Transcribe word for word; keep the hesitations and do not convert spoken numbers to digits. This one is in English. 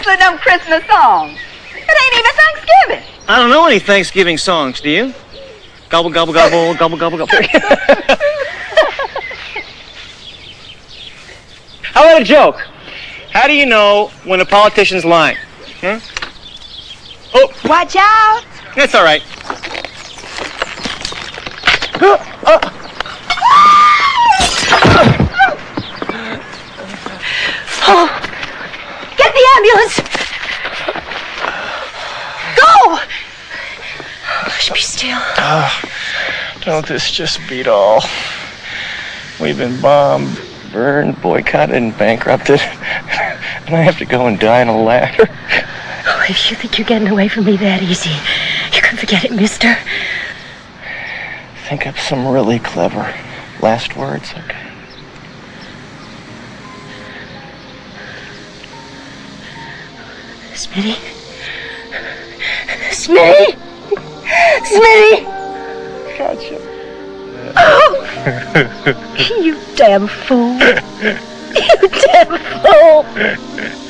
whistling them Christmas songs? It ain't even Thanksgiving. I don't know any Thanksgiving songs, do you? Gobble, gobble, gobble, gobble, gobble, gobble. How about a joke? How do you know when a politician's lying? Hmm? Oh. Watch out. That's all right. Oh, get the ambulance. Go. Hush, be still. Uh, don't this just beat all? We've been bombed, burned, boycotted, and bankrupted. And I have to go and die in a ladder. Oh, if you think you're getting away from me that easy, you can forget it, mister. Think of some really clever last words, okay? Smitty? Smitty? Smitty! Gotcha. Oh! You damn fool. You damn fool.